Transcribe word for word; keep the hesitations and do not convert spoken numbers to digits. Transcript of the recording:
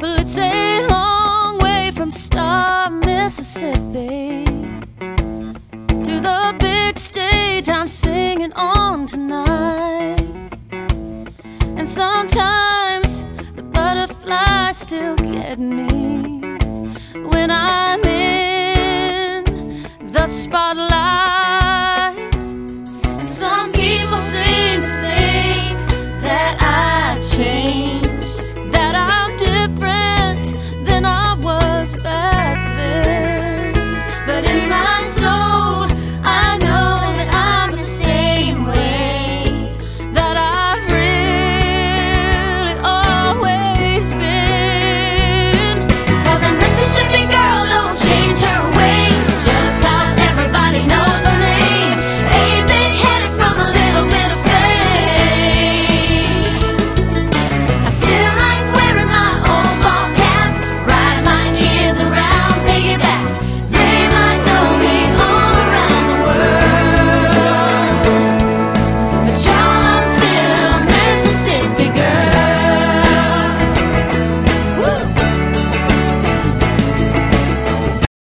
Well, it's a long way from Star, Mississippi to the big stage I'm singing on tonight. And sometimes the butterflies still get me when I'm in the spotlight.